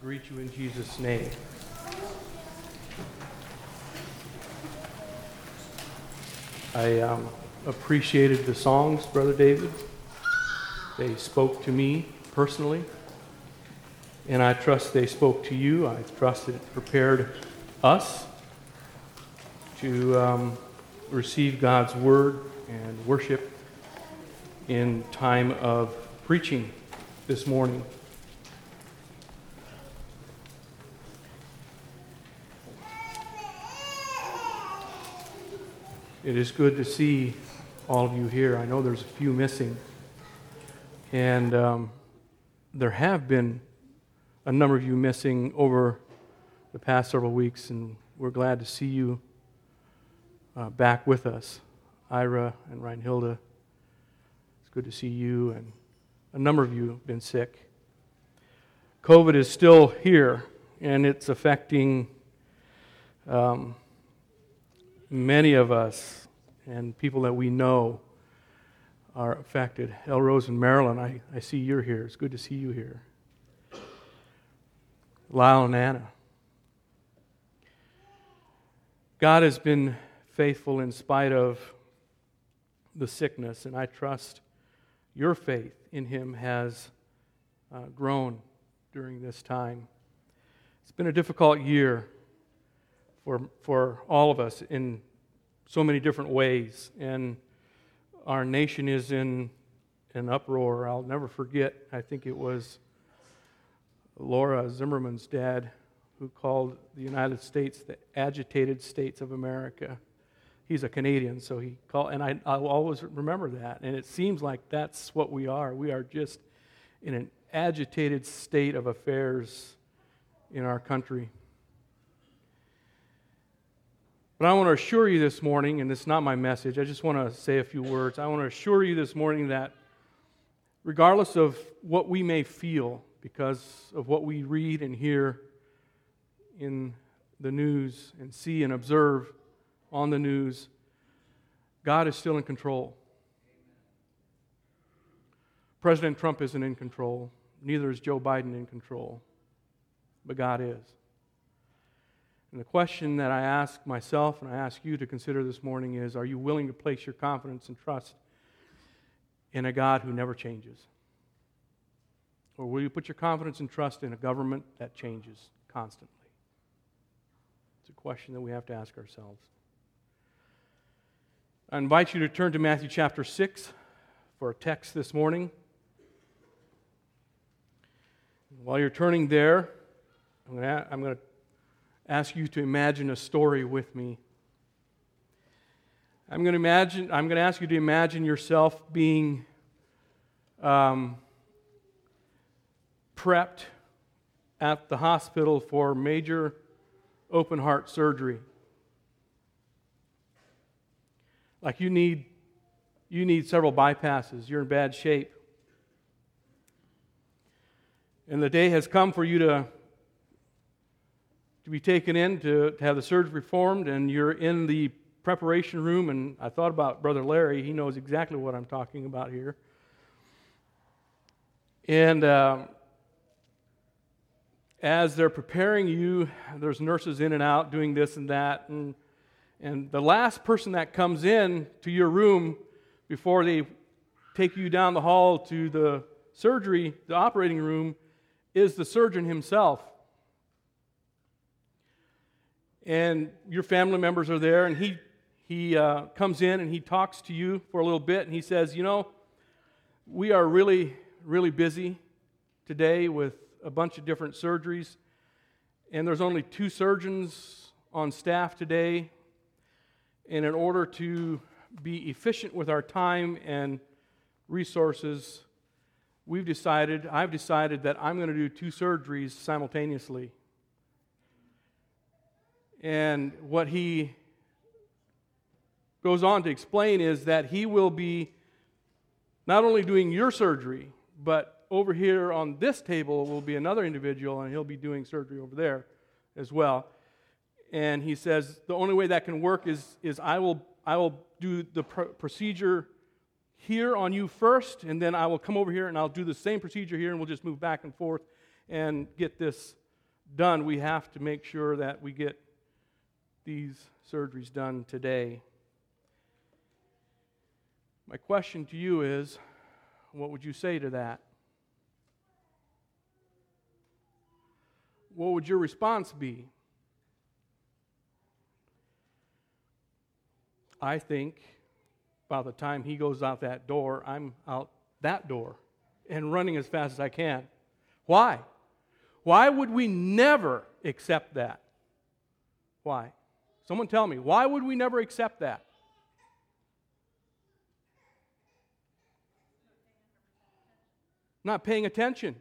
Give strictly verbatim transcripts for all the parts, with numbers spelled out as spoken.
greet you in Jesus' name. I um, appreciated the songs, Brother David. They spoke to me personally, and I trust they spoke to you. I trust it prepared us to um, receive God's word and worship in time of preaching this morning. It is good to see all of you here. I know there's a few missing, and um, there have been a number of you missing over the past several weeks, and we're glad to see you uh, back with us. Ira and Reinhilda, it's good to see you, and a number of you have been sick. COVID is still here, and it's affecting um, many of us, and people that we know are affected. El Rose and Marilyn, I, I see you're here. It's good to see you here. Lyle and Anna. God has been faithful in spite of the sickness, and I trust your faith in Him has uh, grown during this time. It's been a difficult year for for all of us in so many different ways, and our nation is in an uproar. I'll never forget, I think it was Laura Zimmerman's dad who called the United States the agitated states of America. He's a Canadian, so he called, and I, I'll always remember that, and it seems like that's what we are. We are just in an agitated state of affairs in our country. But I want to assure you this morning, and it's not my message, I just want to say a few words. I want to assure you this morning that regardless of what we may feel because of what we read and hear in the news and see and observe on the news, God is still in control. President Trump isn't in control. Neither is Joe Biden in control. But God is. And the question that I ask myself and I ask you to consider this morning is, are you willing to place your confidence and trust in a God who never changes? Or will you put your confidence and trust in a government that changes constantly? It's a question that we have to ask ourselves. I invite you to turn to Matthew chapter six for a text this morning. While you're turning there, I'm going to, I'm going to ask you to imagine a story with me. I'm going to imagine. I'm going to ask you to imagine yourself being um, prepped at the hospital for major open heart surgery. Like you need, you need several bypasses. You're in bad shape, and the day has come for you to. to be taken in to, to have the surgery performed, and you're in the preparation room, and I thought about Brother Larry. He knows exactly what I'm talking about here. And uh, as they're preparing you, there's nurses in and out doing this and that, and, and the last person that comes in to your room before they take you down the hall to the surgery, the operating room, is the surgeon himself. And your family members are there, and he he uh, comes in and he talks to you for a little bit, and he says, you know, we are really, really busy today with a bunch of different surgeries, and there's only two surgeons on staff today, and in order to be efficient with our time and resources, we've decided, I've decided that I'm going to do two surgeries simultaneously. And what he goes on to explain is that he will be not only doing your surgery, but over here on this table will be another individual, and he'll be doing surgery over there as well. And he says the only way that can work is, is I will I will do the pr- procedure here on you first, and then I will come over here and I'll do the same procedure here, and we'll just move back and forth and get this done, we have to make sure that we get these surgeries done today. My question to you is, what would you say to that? What would your response be? I think by the time he goes out that door, I'm out that door and running as fast as I can. Why? Why would we never accept that? Why? Someone tell me, why would we never accept that? Not paying attention.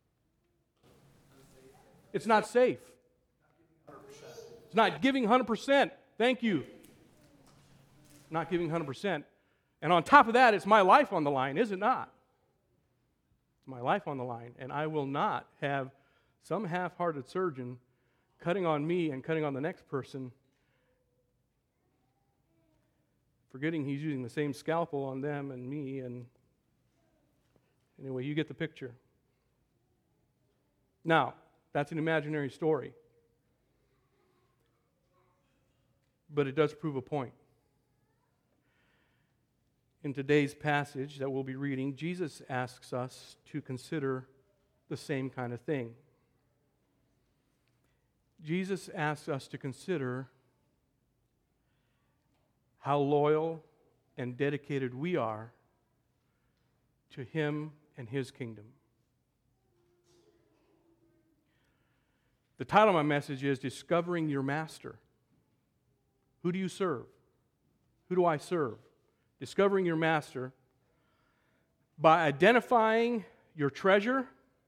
It's not safe. It's not giving one hundred percent. Thank you. Not giving one hundred percent. And on top of that, it's my life on the line, is it not? It's my life on the line. And I will not have some half-hearted surgeon cutting on me and cutting on the next person, forgetting he's using the same scalpel on them and me. And anyway, you get the picture. Now, that's an imaginary story. But it does prove a point. In today's passage that we'll be reading, Jesus asks us to consider the same kind of thing. Jesus asks us to consider how loyal and dedicated we are to Him and His kingdom. The title of my message is Discovering Your Master. Who do you serve? Who do I serve? Discovering your master by identifying your treasure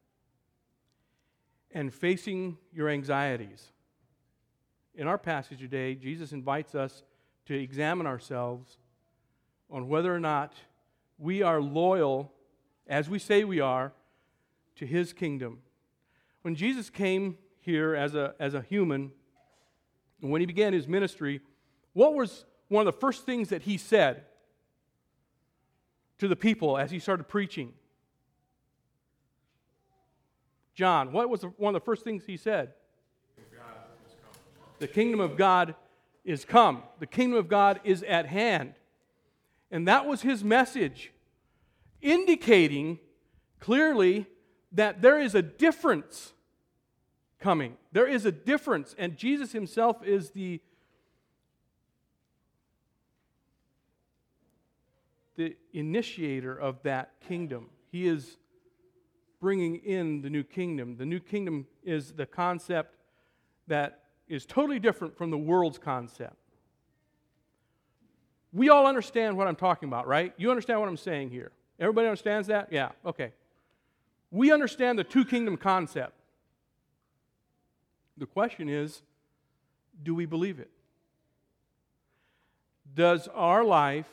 and facing your anxieties. In our passage today, Jesus invites us to examine ourselves on whether or not we are loyal, as we say we are, to His kingdom. When Jesus came here as a, as a human, and when He began His ministry, what was one of the first things that He said to the people as He started preaching? John, what was the, one of the first things He said? The kingdom of God is come. The kingdom of God is at hand. And that was His message, indicating clearly that there is a difference coming. There is a difference, and Jesus Himself is the the initiator of that kingdom. He is bringing in the new kingdom. The new kingdom is the concept that is totally different from the world's concept. We all understand what I'm talking about, right? You understand what I'm saying here? Everybody understands that? Yeah, okay. We understand the two kingdom concept. The question is, do we believe it? Does our life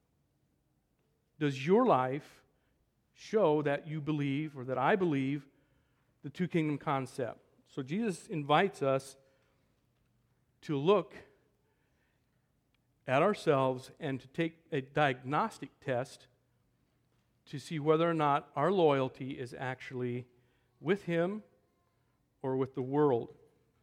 Does your life show that you believe, or that I believe, the two kingdom concept? So Jesus invites us to look at ourselves and to take a diagnostic test to see whether or not our loyalty is actually with Him or with the world.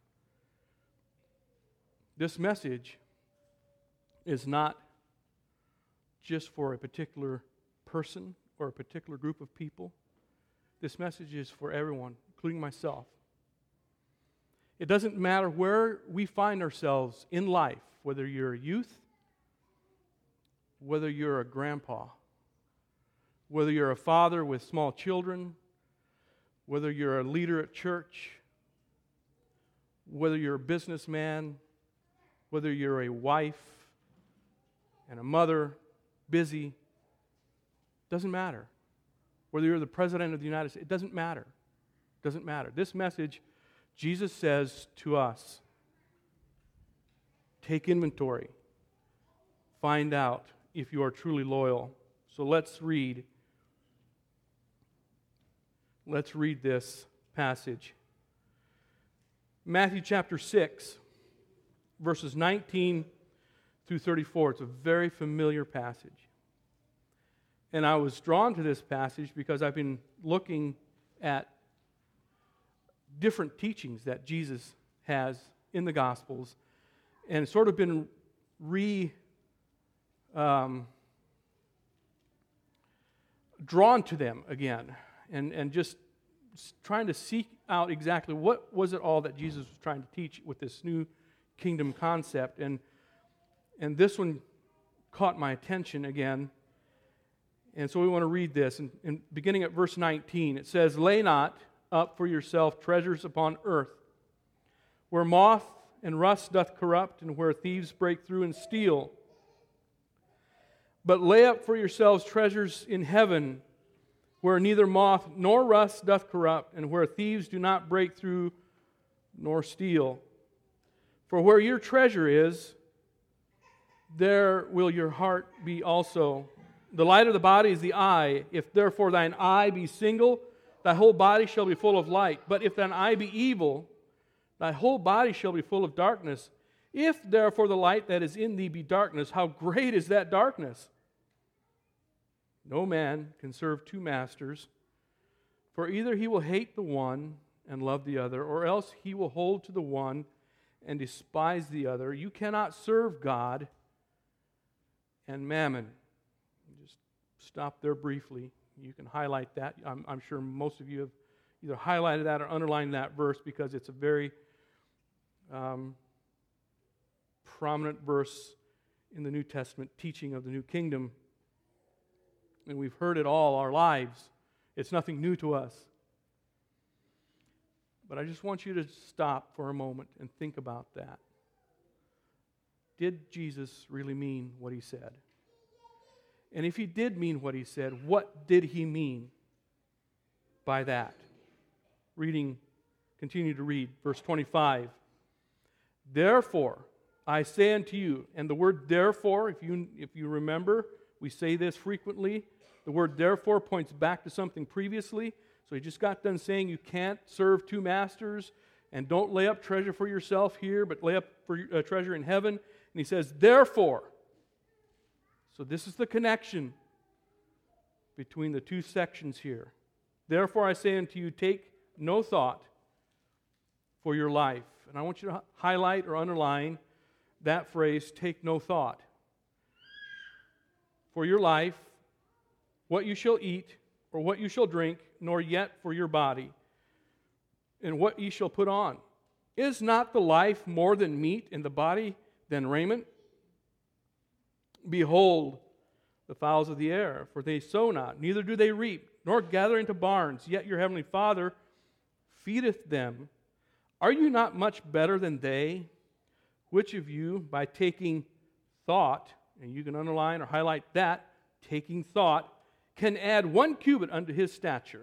This message is not just for a particular person or a particular group of people. This message is for everyone, including myself. It doesn't matter where we find ourselves in life, whether you're a youth, whether you're a grandpa, whether you're a father with small children, whether you're a leader at church, whether you're a businessman, whether you're a wife and a mother, busy, doesn't matter. Whether you're the President of the United States, it doesn't matter. It doesn't matter. This message, Jesus says to us, take inventory. Find out if you are truly loyal. So let's read. Let's read this passage. Matthew chapter six, verses nineteen through thirty-four. It's a very familiar passage. And I was drawn to this passage because I've been looking at different teachings that Jesus has in the Gospels, and sort of been re um, drawn to them again, and, and just trying to seek out exactly what was it all that Jesus was trying to teach with this new kingdom concept. And and this one caught my attention again. And so we want to read this. And, and beginning at verse nineteen, it says, "Lay not up for yourself treasures upon earth, where moth and rust doth corrupt, and where thieves break through and steal. But lay up for yourselves treasures in heaven, where neither moth nor rust doth corrupt, and where thieves do not break through nor steal. For where your treasure is, there will your heart be also. The light of the body is the eye. If therefore thine eye be single, thy whole body shall be full of light. But if thine eye be evil, thy whole body shall be full of darkness. If therefore the light that is in thee be darkness, how great is that darkness? No man can serve two masters, for either he will hate the one and love the other, or else he will hold to the one and despise the other. You cannot serve God and mammon." Just stop there briefly. You can highlight that. I'm, I'm sure most of you have either highlighted that or underlined that verse because it's a very um, prominent verse in the New Testament teaching of the new kingdom. And we've heard it all our lives. It's nothing new to us. But I just want you to stop for a moment and think about that. Did Jesus really mean what he said? And if he did mean what he said, what did he mean by that? Reading, continue to read, verse twenty-five. "Therefore, I say unto you," and the word therefore, if you, if you remember, we say this frequently. The word therefore points back to something previously. So he just got done saying you can't serve two masters, and don't lay up treasure for yourself here, but lay up for uh, treasure in heaven. And he says, therefore. So this is the connection between the two sections here. "Therefore I say unto you, take no thought for your life." And I want you to highlight or underline that phrase, take no thought. "For your life, what you shall eat, or what you shall drink, nor yet for your body, and what ye shall put on. Is not the life more than meat, and the body than raiment? Behold, the fowls of the air, for they sow not, neither do they reap, nor gather into barns, yet your heavenly Father feedeth them. Are you not much better than they? Which of you, by taking thought," and you can underline or highlight that, taking thought, "can add one cubit unto his stature?"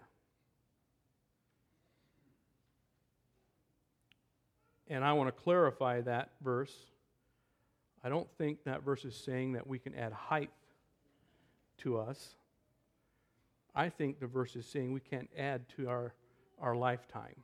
And I want to clarify that verse. I don't think that verse is saying that we can add height to us. I think the verse is saying we can't add to our, our lifetime.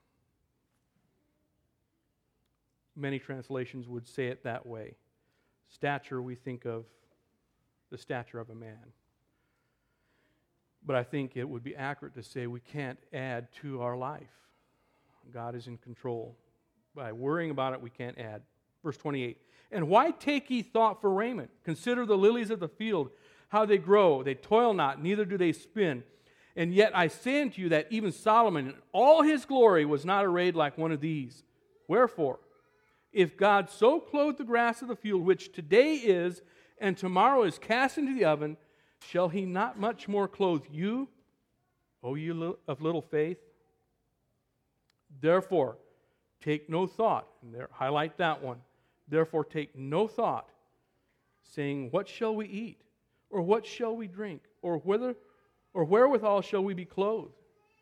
Many translations would say it that way. Stature, we think of the stature of a man. But I think it would be accurate to say we can't add to our life. God is in control. By worrying about it, we can't add. Verse twenty-eight. "And why take ye thought for raiment? Consider the lilies of the field, how they grow. They toil not, neither do they spin. And yet I say unto you that even Solomon in all his glory was not arrayed like one of these. Wherefore, if God so clothe the grass of the field, which today is, and tomorrow is cast into the oven, shall he not much more clothe you, O you of little faith? Therefore, take no thought," and there, highlight that one. "Therefore, take no thought, saying, what shall we eat? Or what shall we drink? Or whether, or wherewithal shall we be clothed?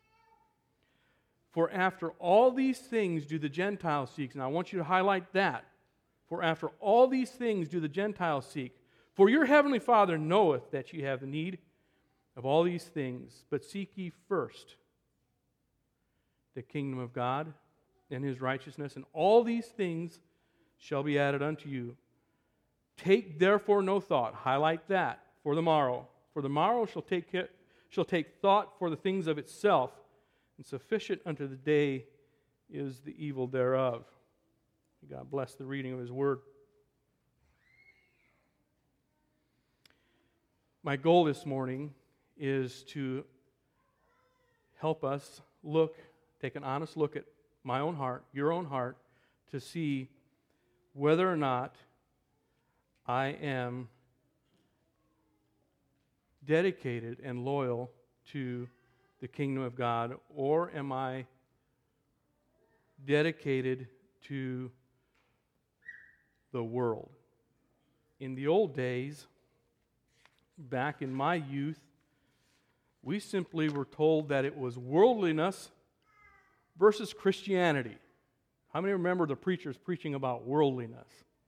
For after all these things do the Gentiles seek." Now I want you to highlight that. "For after all these things do the Gentiles seek. For your heavenly Father knoweth that ye have need of all these things. But seek ye first the kingdom of God and his righteousness, and all these things shall be added unto you. Take therefore no thought," highlight that, "for the morrow. For the morrow shall take shall take thought for the things of itself, and sufficient unto the day is the evil thereof. God bless the reading of His Word. My goal this morning is to help us look, take an honest look at my own heart, your own heart, to see whether or not I am dedicated and loyal to the kingdom of God, or am I dedicated to the world? In the old days, back in my youth, we simply were told that it was worldliness versus Christianity. How many remember the preachers preaching about worldliness?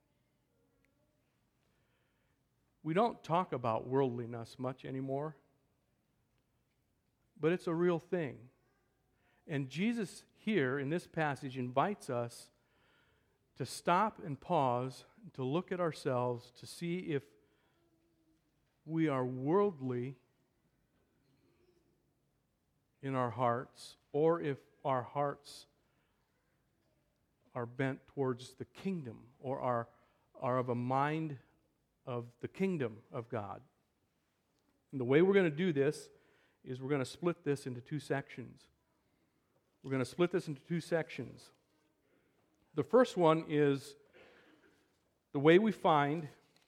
We don't talk about worldliness much anymore, but it's a real thing. And Jesus here in this passage invites us to stop and pause, to look at ourselves, to see if we are worldly in our hearts, or if our hearts are bent towards the kingdom, or are, are of a mind of the kingdom of God. And the way we're going to do this is we're going to split this into two sections. We're going to split this into two sections. The first one is the way we find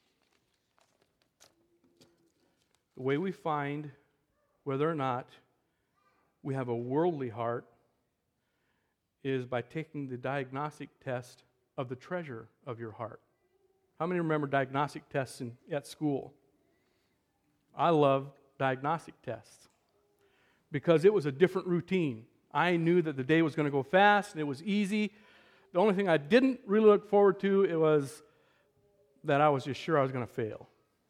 the way we find whether or not we have a worldly heart is by taking the diagnostic test of the treasure of your heart. How many remember diagnostic tests in, at school? I love diagnostic tests because it was a different routine. I knew that the day was going to go fast and it was easy. The only thing I didn't really look forward to it was that I was just sure I was going to fail.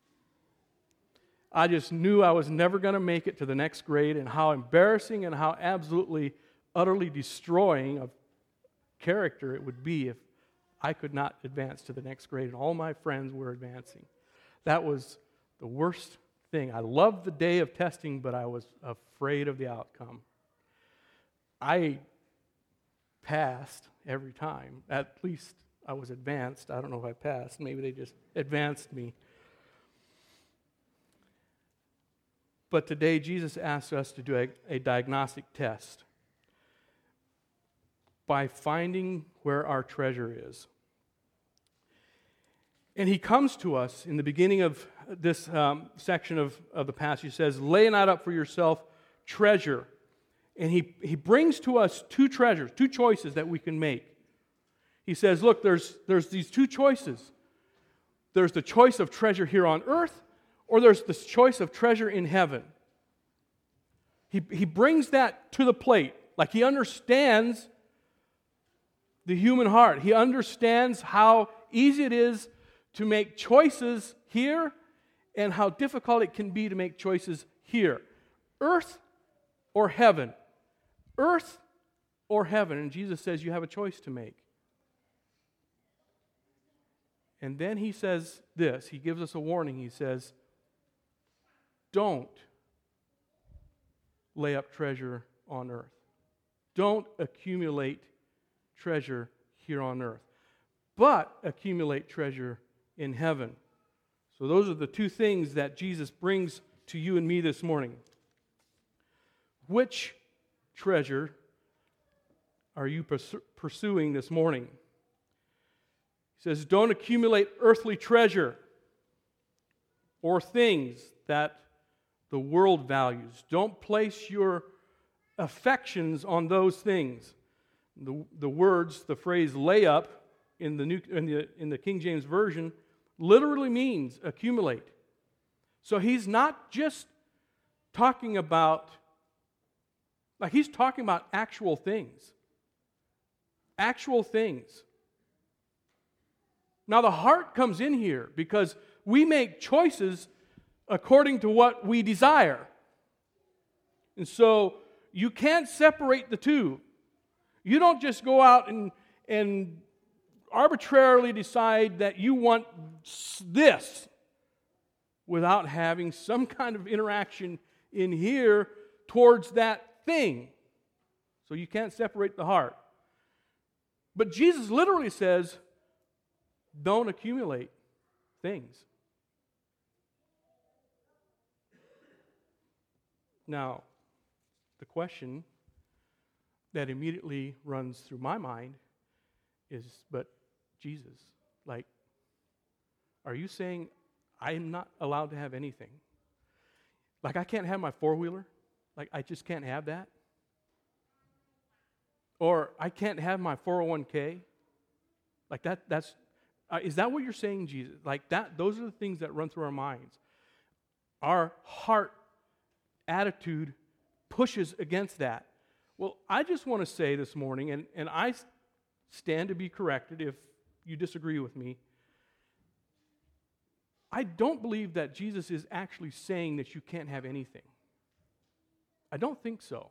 I just knew I was never going to make it to the next grade, and how embarrassing and how absolutely, utterly destroying of character it would be if I could not advance to the next grade and all my friends were advancing. That was the worst thing. I loved the day of testing, but I was afraid of the outcome. I passed every time. At least I was advanced. I don't know if I passed. Maybe they just advanced me. But today, Jesus asks us to do a, a diagnostic test by finding where our treasure is. And He comes to us in the beginning of this um, section of, of the passage. He says, lay not up for yourself treasure. And he, he brings to us two treasures, two choices that we can make. He says, look, there's, there's these two choices. There's the choice of treasure here on earth, or there's this choice of treasure in heaven. He, he brings that to the plate, like He understands the human heart. He understands how easy it is to make choices here and how difficult it can be to make choices here. Earth or heaven. Earth or heaven. And Jesus says you have a choice to make. And then He says this. He gives us a warning. He says, don't lay up treasure on earth. Don't accumulate treasure here on earth, but accumulate treasure in heaven. So those are the two things that Jesus brings to you and me this morning. Which treasure are you pursuing this morning? He says, don't accumulate earthly treasure or things that the world values. Don't place your affections on those things. The, the words, the phrase lay up in the, new, in, the, in the King James Version literally means accumulate. So He's not just talking about, like He's talking about actual things. Actual things. Now the heart comes in here because we make choices according to what we desire. And so you can't separate the two. You don't just go out and, and arbitrarily decide that you want this without having some kind of interaction in here towards that thing. So you can't separate the heart. But Jesus literally says, don't accumulate things. Now, the question that immediately runs through my mind is, but Jesus, like, are you saying I'm not allowed to have anything? Like, I can't have my four-wheeler? Like, I just can't have that? Or I can't have my four oh one k? Like, that, that's, uh, is that what you're saying, Jesus? Like, that, those are the things that run through our minds. Our heart attitude pushes against that. Well, I just want to say this morning, and, and I stand to be corrected if you disagree with me, I don't believe that Jesus is actually saying that you can't have anything. I don't think so.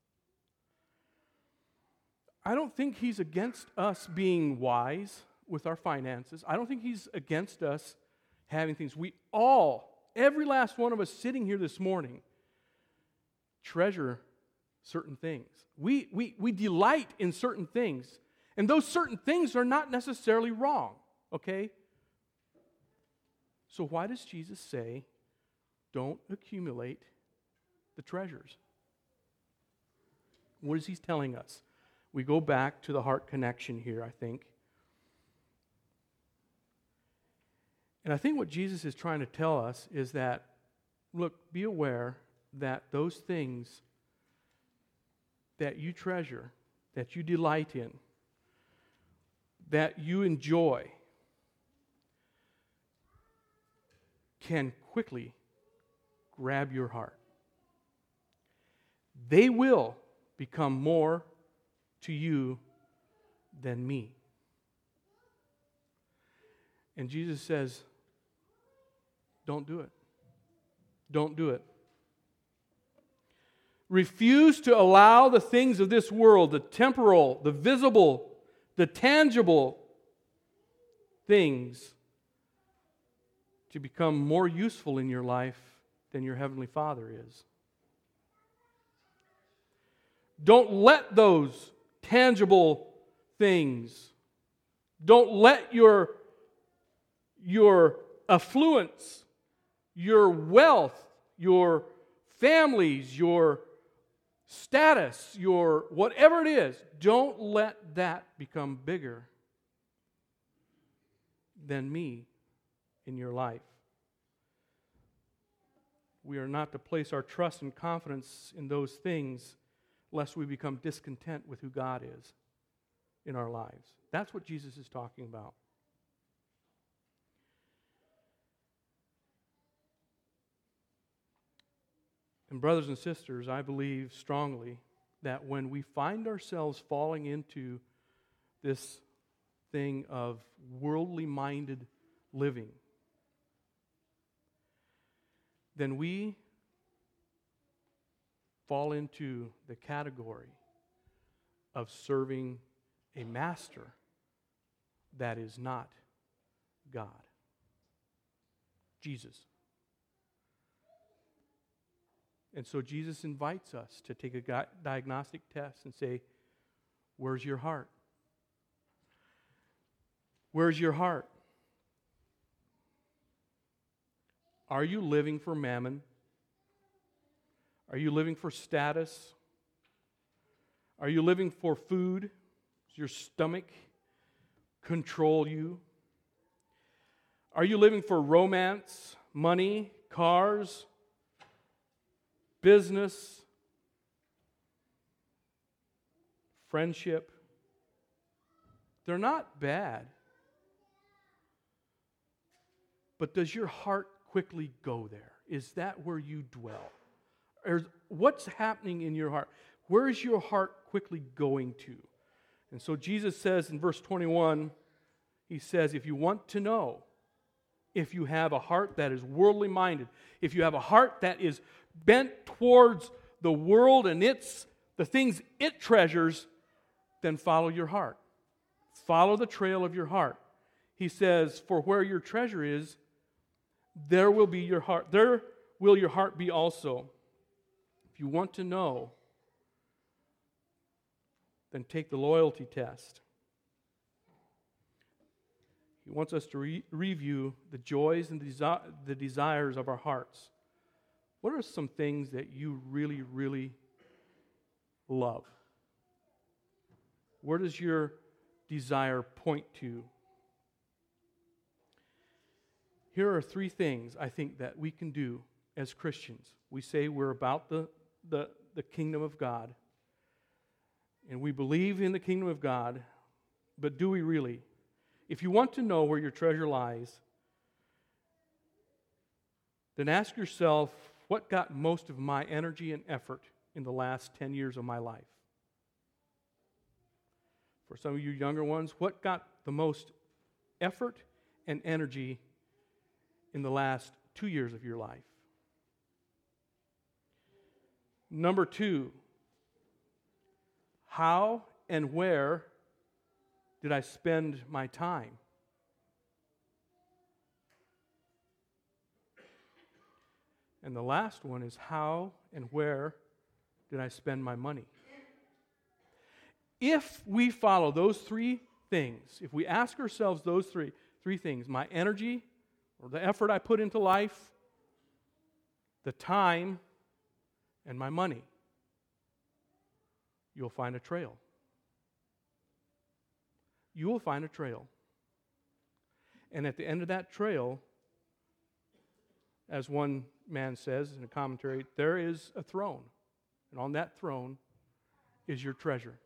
I don't think he's against us being wise with our finances. I don't think he's against us having things. We all, every last one of us sitting here this morning, treasure certain things. We, we, we delight in certain things. And those certain things are not necessarily wrong, okay? So why does Jesus say, don't accumulate the treasures? What is he telling us? We go back to the heart connection here, I think. And I think what Jesus is trying to tell us is that, look, be aware that those things that you treasure, that you delight in, that you enjoy, can quickly grab your heart. They will become more to you than me. And Jesus says, don't do it. Don't do it. Refuse to allow the things of this world, the temporal, the visible, the tangible things, to become more useful in your life than your Heavenly Father is. Don't let those tangible things, don't let your, your affluence, your wealth, your families, your status, your whatever it is, don't let that become bigger than me in your life. We are not to place our trust and confidence in those things lest we become discontent with who God is in our lives. That's what Jesus is talking about. And brothers and sisters, I believe strongly that when we find ourselves falling into this thing of worldly-minded living, then we fall into the category of serving a master that is not God, Jesus. And so Jesus invites us to take a diagnostic test and say, where's your heart? Where's your heart? Are you living for mammon? Are you living for status? Are you living for food? Does your stomach control you? Are you living for romance, money, cars, business, friendship? They're not bad. But does your heart quickly go there? Is that where you dwell? Or what's happening in your heart? Where is your heart quickly going to? And so Jesus says in verse twenty-one, he says, if you want to know, if you have a heart that is worldly minded, if you have a heart that is bent towards the world and its the things it treasures, then follow your heart. Follow the trail of your heart. He says, for where your treasure is, there will be your heart. There will your heart be also. If you want to know, then take the loyalty test. He wants us to re- review the joys and desi- the desires of our hearts. What are some things that you really, really love? Where does your desire point to? Here are three things I think that we can do as Christians. We say we're about the, the, the kingdom of God, and we believe in the kingdom of God, but do we really? If you want to know where your treasure lies, then ask yourself, what got most of my energy and effort in the last ten years of my life? For some of you younger ones, what got the most effort and energy in the last two years of your life? Number two, how and where did I spend my time? And the last one is, how and where did I spend my money? If we follow those three things, if we ask ourselves those three, three things, my energy or the effort I put into life, the time, and my money, you'll find a trail. You will find a trail. And at the end of that trail, as one man says in a commentary, there is a throne. And on that throne is your treasure.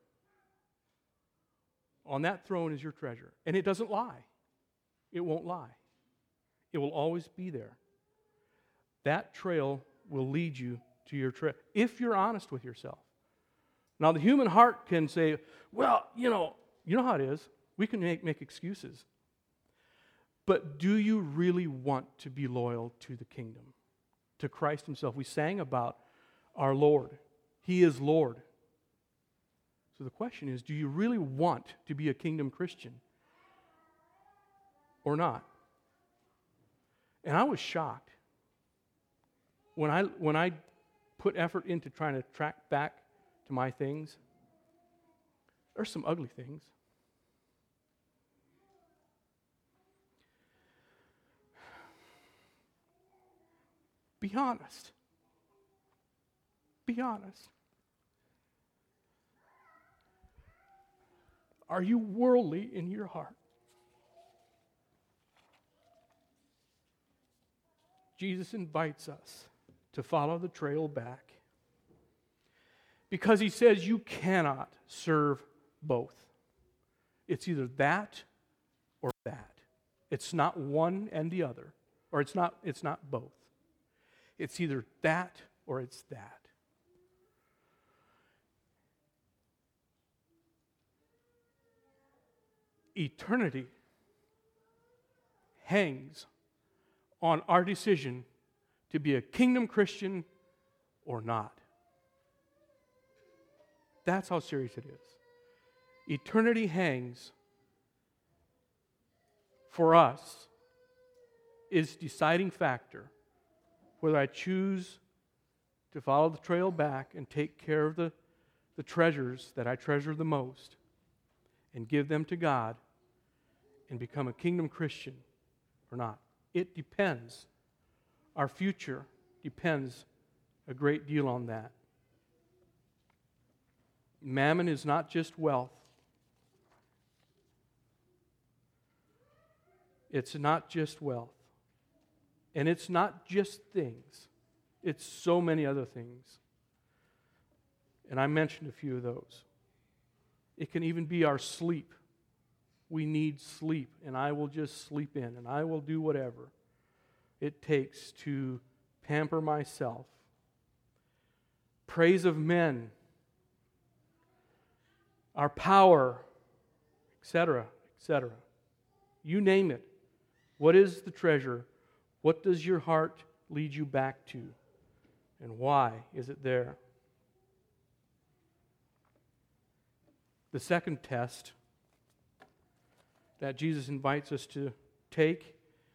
On that throne is your treasure. And it doesn't lie. It won't lie. It will always be there. That trail will lead you to your treasure, if you're honest with yourself. Now, the human heart can say, well, you know, you know how it is. We can make, make excuses. But do you really want to be loyal to the kingdom, to Christ himself? We sang about our Lord. He is Lord. So the question is, do you really want to be a kingdom Christian or not? And I was shocked when I when I put effort into trying to track back to my things. There's some ugly things. Be honest. Be honest. Are you worldly in your heart? Jesus invites us to follow the trail back because he says you cannot serve both. It's either that or that. It's not one and the other, or it's not, it's not both. It's either that or it's that. Eternity hangs on our decision to be a kingdom Christian or not. That's how serious it is. Eternity hangs for us is deciding factor whether I choose to follow the trail back and take care of the, the treasures that I treasure the most and give them to God and become a kingdom Christian or not. It depends. Our future depends a great deal on that. Mammon is not just wealth. It's not just wealth. And it's not just things. It's so many other things. And I mentioned a few of those. It can even be our sleep. We need sleep, and I will just sleep in, and I will do whatever it takes to pamper myself. Praise of men, our power, et cetera, et cetera. You name it. What is the treasure? What does your heart lead you back to? And why is it there? The second test that Jesus invites us to take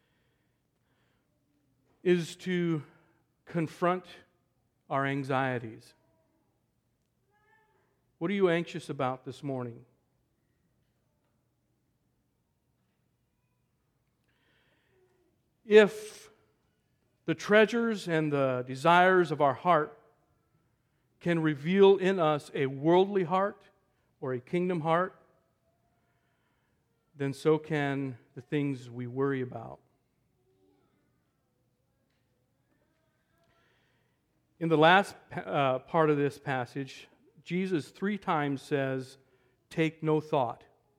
is to confront our anxieties. What are you anxious about this morning? If the treasures and the desires of our heart can reveal in us a worldly heart or a kingdom heart, then so can the things we worry about. In the last uh, part of this passage, Jesus three times says, "Take no thought."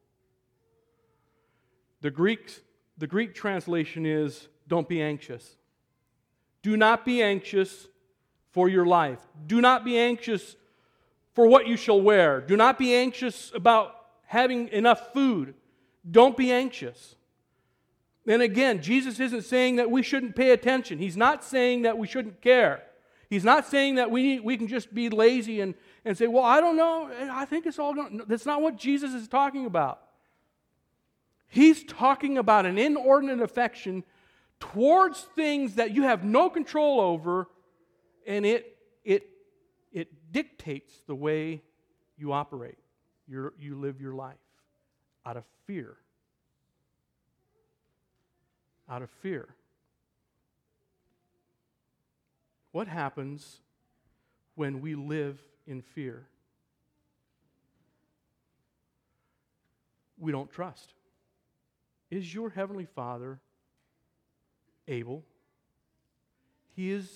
The Greek, the Greek translation is, "Don't be anxious." Do not be anxious for your life. Do not be anxious for what you shall wear. Do not be anxious about having enough food. Don't be anxious. And again, Jesus isn't saying that we shouldn't pay attention. He's not saying that we shouldn't care. He's not saying that we we can just be lazy and, and say, well, I don't know, I think it's all going to... That's not what Jesus is talking about. He's talking about an inordinate affection towards things that you have no control over, and it it it dictates the way you operate, your, you live your life out of fear. Out of fear. What happens when we live in fear? We don't trust. Is your Heavenly Father able? He is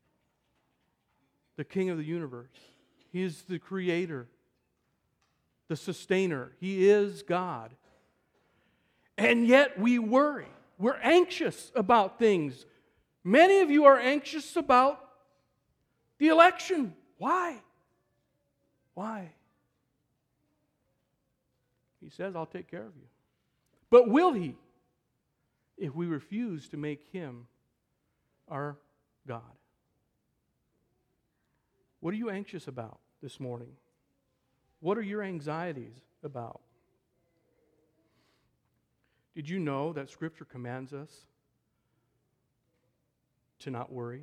the King of the universe. He is the Creator, the Sustainer. He is God. And yet we worry. We're anxious about things. Many of you are anxious about the election. Why? Why? He says, I'll take care of you. But will He? If we refuse to make Him our God. What are you anxious about this morning? What are your anxieties about? Did you know that Scripture commands us to not worry?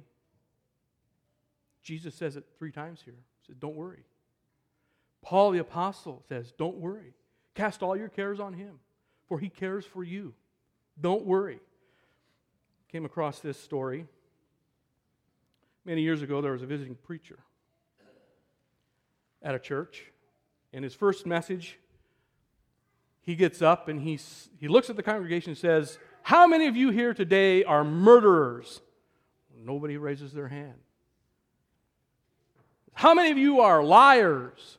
Jesus says it three times here. He says, don't worry. Paul the Apostle says, don't worry. Cast all your cares on Him, for He cares for you. Don't worry. Came across this story. Many years ago, there was a visiting preacher at a church. In his first message, he gets up and he, he looks at the congregation and says, how many of you here today are murderers? Nobody raises their hand. How many of you are liars?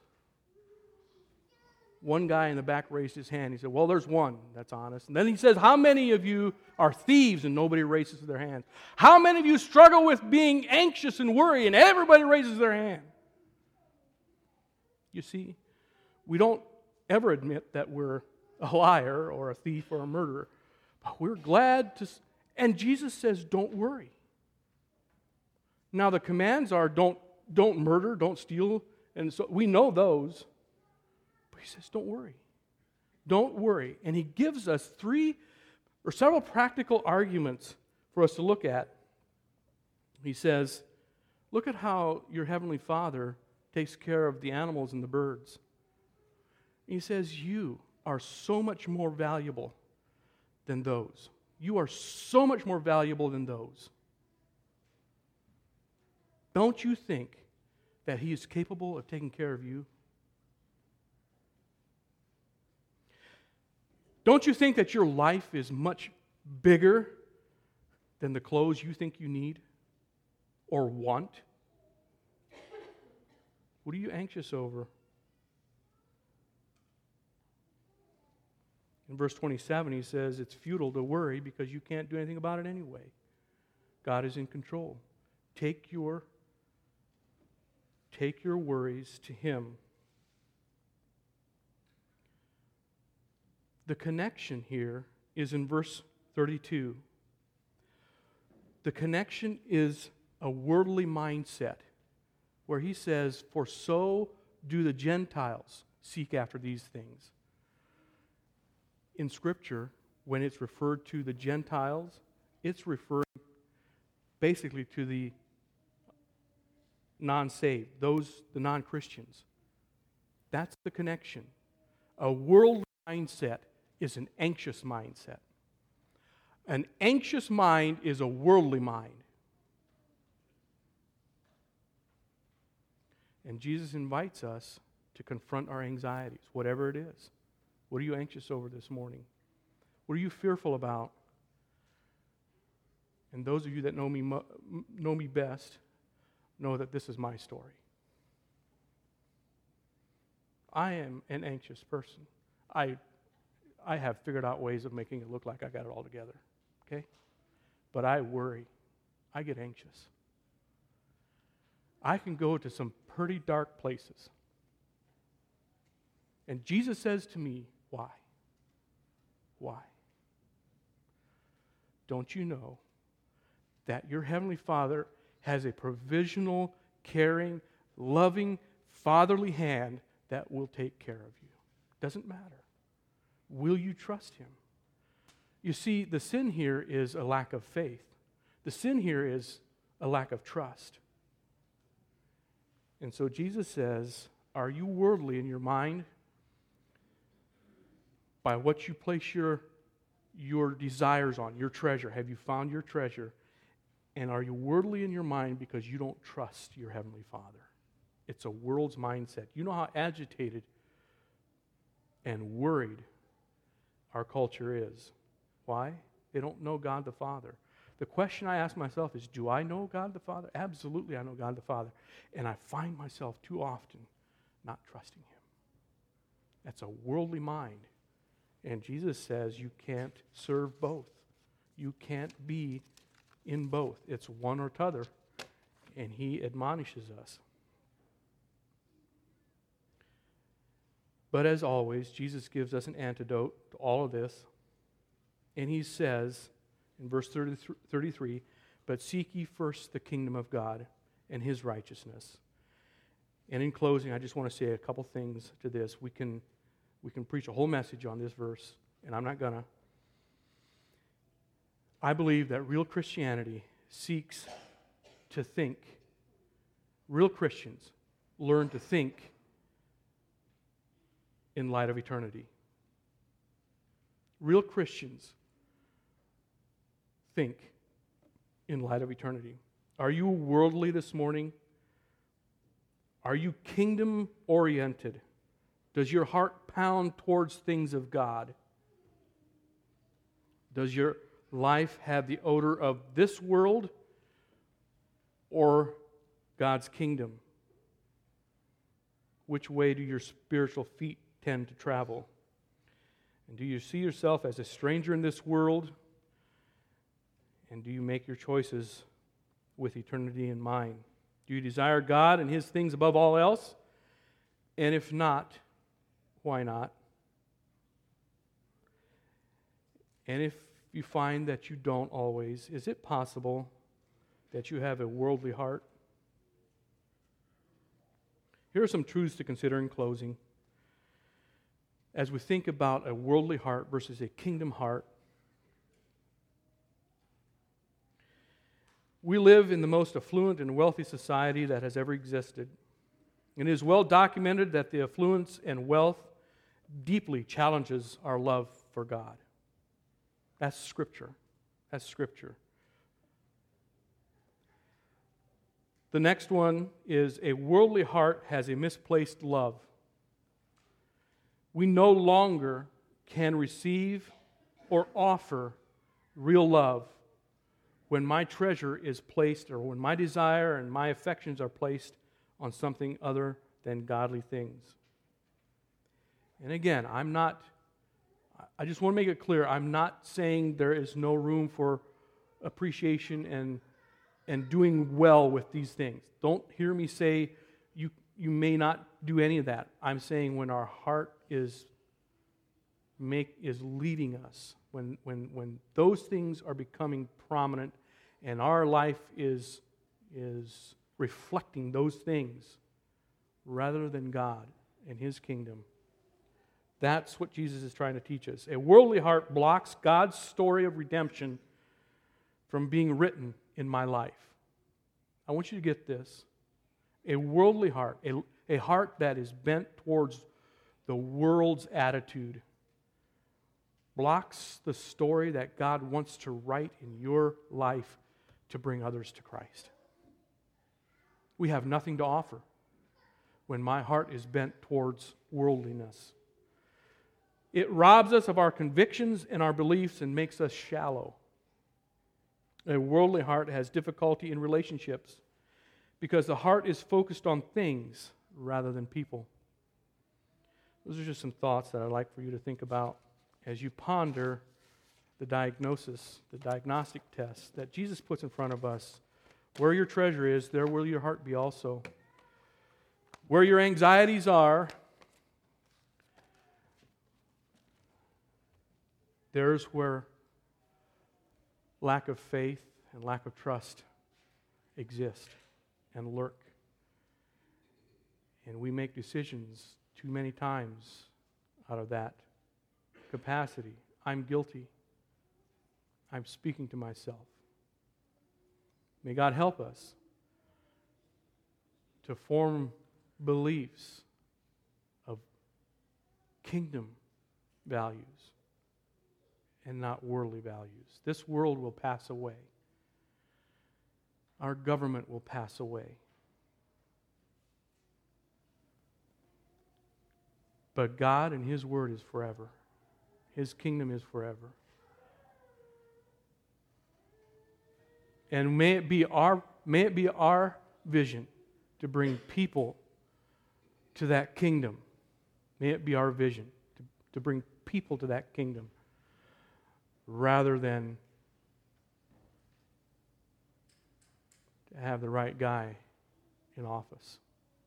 One guy in the back raised his hand. He said, well, there's one that's honest. And then he says, how many of you are thieves? And nobody raises their hand. How many of you struggle with being anxious and worry? And everybody raises their hand. You see, we don't ever admit that we're a liar or a thief or a murderer. But we're glad to... And Jesus says, don't worry. Now the commands are don't, don't murder, don't steal. And so we know those. But He says, don't worry. Don't worry. And He gives us three or several practical arguments for us to look at. He says, look at how your Heavenly Father takes care of the animals and the birds. He says, you are so much more valuable than those. You are so much more valuable than those. Don't you think that He is capable of taking care of you? Don't you think that your life is much bigger than the clothes you think you need or want? What are you anxious over? In verse twenty-seven, he says, it's futile to worry because you can't do anything about it anyway. God is in control. Take your, take your worries to Him. The connection here is in verse thirty-two. The connection is a worldly mindset where he says, for so do the Gentiles seek after these things. In Scripture, when it's referred to the Gentiles, it's referring basically to the non-saved, those, the non-Christians. That's the connection. A worldly mindset is an anxious mindset. An anxious mind is a worldly mind. And Jesus invites us to confront our anxieties, whatever it is. What are you anxious over this morning? What are you fearful about? And those of you that know me mo- know me best know that this is my story. I am an anxious person. I I have figured out ways of making it look like I got it all together. Okay? But I worry. I get anxious. I can go to some pretty dark places. And Jesus says to me, why? Why? Don't you know that your Heavenly Father has a provisional, caring, loving, fatherly hand that will take care of you? Doesn't matter. Will you trust Him? You see, the sin here is a lack of faith. The sin here is a lack of trust. And so Jesus says, are you worldly in your mind by what you place your, your desires on, your treasure? Have you found your treasure? And are you worldly in your mind because you don't trust your Heavenly Father? It's a world's mindset. You know how agitated and worried our culture is. Why? They don't know God the Father. The question I ask myself is, do I know God the Father? Absolutely, I know God the Father. And I find myself too often not trusting Him. That's a worldly mind. And Jesus says you can't serve both. You can't be in both. It's one or t'other. And He admonishes us. But as always, Jesus gives us an antidote to all of this. And He says, in verse thirty-three, but seek ye first the kingdom of God and His righteousness. And in closing, I just want to say a couple things to this. We can, we can preach a whole message on this verse, and I'm not going to. I believe that real Christianity seeks to think. Real Christians learn to think in light of eternity. Real Christians think in light of eternity. Are you worldly this morning? Are you kingdom-oriented? Does your heart pound towards things of God? Does your life have the odor of this world or God's kingdom? Which way do your spiritual feet tend to travel? And do you see yourself as a stranger in this world? And do you make your choices with eternity in mind? Do you desire God and His things above all else? And if not, why not? And if you find that you don't always, is it possible that you have a worldly heart? Here are some truths to consider in closing. As we think about a worldly heart versus a kingdom heart, we live in the most affluent and wealthy society that has ever existed. It is well documented that the affluence and wealth deeply challenges our love for God. That's Scripture. That's Scripture. The next one is a worldly heart has a misplaced love. We no longer can receive or offer real love when my treasure is placed, or when my desire and my affections are placed on something other than godly things. And again, I'm not, I just want to make it clear, I'm not saying there is no room for appreciation and and doing well with these things. Don't hear me say you you may not do any of that. I'm saying when our heart is make is leading us, when when when those things are becoming prominent and our life is is reflecting those things rather than God and His kingdom. That's what Jesus is trying to teach us. A worldly heart blocks God's story of redemption from being written in my life. I want you to get this. A worldly heart, a, a heart that is bent towards the world's attitude, blocks the story that God wants to write in your life to bring others to Christ. We have nothing to offer when my heart is bent towards worldliness. It robs us of our convictions and our beliefs and makes us shallow. A worldly heart has difficulty in relationships because the heart is focused on things rather than people. Those are just some thoughts that I'd like for you to think about as you ponder the diagnosis, the diagnostic test that Jesus puts in front of us. Where your treasure is, there will your heart be also. Where your anxieties are, there's where lack of faith and lack of trust exist and lurk. And we make decisions too many times out of that capacity. I'm guilty. I'm speaking to myself. May God help us to form beliefs of kingdom values and not worldly values. This world will pass away. Our government will pass away. But God and His Word is forever. His kingdom is forever. And may it be our, may it be our vision to bring people to that kingdom. May it be our vision to, to bring people to that kingdom rather than to have the right guy in office.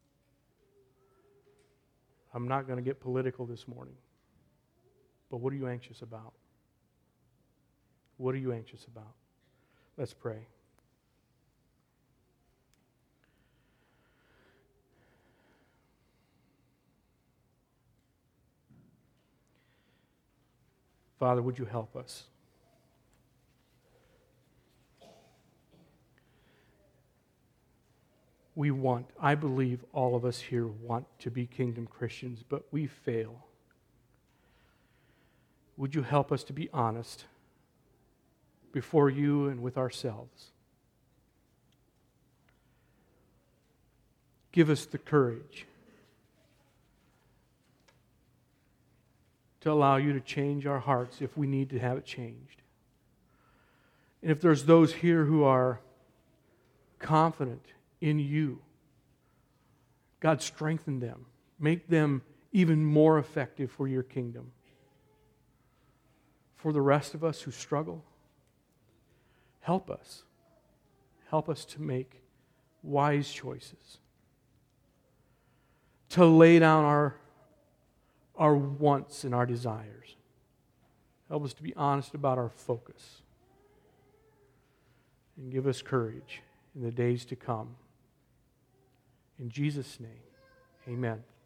I'm not going to get political this morning, but what are you anxious about? What are you anxious about? Let's pray. Father, would you help us? We want, I believe all of us here want to be kingdom Christians, but we fail. Would you help us to be honest before you and with ourselves? Give us the courage to allow you to change our hearts if we need to have it changed. And if there's those here who are confident in you, God, strengthen them. Make them even more effective for your kingdom. For the rest of us who struggle, help us. Help us to make wise choices. To lay down our, our wants and our desires. Help us to be honest about our focus. And give us courage in the days to come. In Jesus' name, amen.